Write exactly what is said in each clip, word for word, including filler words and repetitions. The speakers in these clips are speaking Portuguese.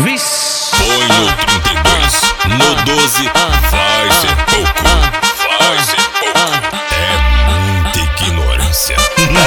Vixe. Põe no trinta e dois, no doze, vai ser pouco, vai ser pouco. É muita ignorância.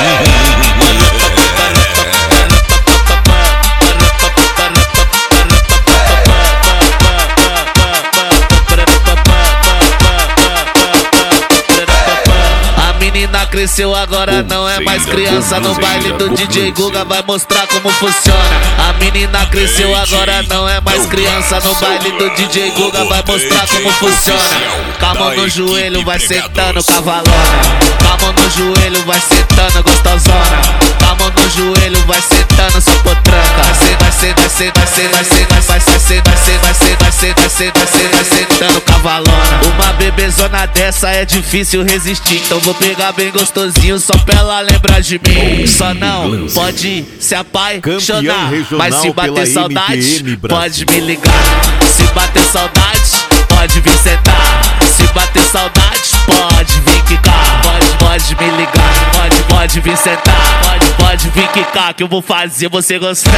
Cresceu agora, não é mais criança. No baile do D J Guga vai mostrar como funciona. A menina cresceu agora, não é mais criança. No baile do D J Guga vai mostrar como funciona. Com a mão no joelho vai sentando cavalona. Com a mão no joelho vai sentando gostosona. Com a mão no joelho vai sentando sua potranca. Vai ser, vai ser, vai ser, vai ser, vai ser, vai ser, vai ser, vai ser, vai ser, vai ser, vai ser, vai sentando cavalona. Uma bebezona dessa é difícil resistir, então vou pegar bem gostosinho só pra ela lembrar de mim. Só não pode se apaixonar, mas se bater saudade, pode me ligar. Se bater saudade, pode vir sentar. Se bater saudade, pode vir quicar. Pode, pode me ligar, pode, pode vir sentar. Pode, pode vir quicar que eu vou fazer você gostar.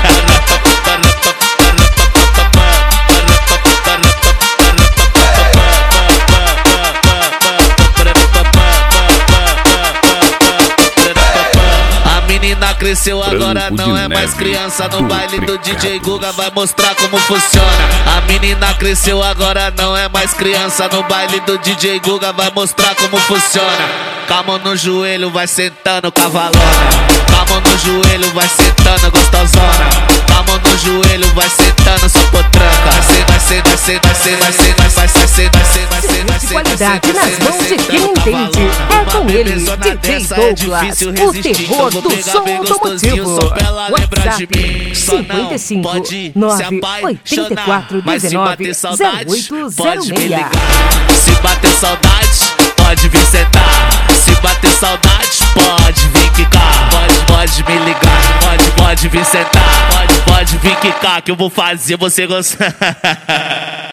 Cresceu agora, não é mais criança. No baile do D J Guga vai mostrar como funciona. A menina cresceu agora, não é mais criança. No baile do D J Guga vai mostrar como funciona. Com a mão no joelho vai sentando cavalona. Com a mão no joelho vai sentando gostosona. Com a mão no joelho vai sentando sua potranca. Vai ser, vai ser, vai ser, vai ser, vai ser, vai ser, vai ser, vai ser, vai ser, vai ser. Qualidade nas mãos de quem entende. É com ele, D J Douglas, o terror do som automotivo. WhatsApp cinquenta e cinco, nove oito quatro, dezenove, zero oito zero seis. Se bater saudade, pode vir sentar. Se bater saudade, pode vir quicar. Pode, pode me ligar, pode, pode vir sentar. Pode, pode vir quicar que eu vou fazer você gostar.